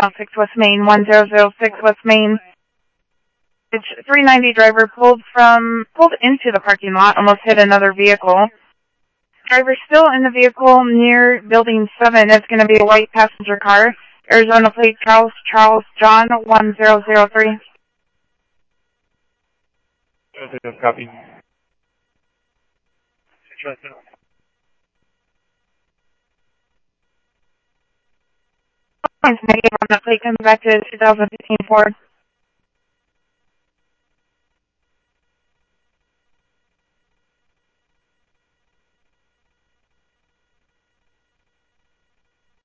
6 West Main, 1006 West Main. It's 390 driver pulled into the parking lot, almost hit another vehicle. Driver still in the vehicle near Building 7. It's going to be a white passenger car. Arizona plate Charles John 1003. Copy. Negative on the plate comes back to 2015 Ford.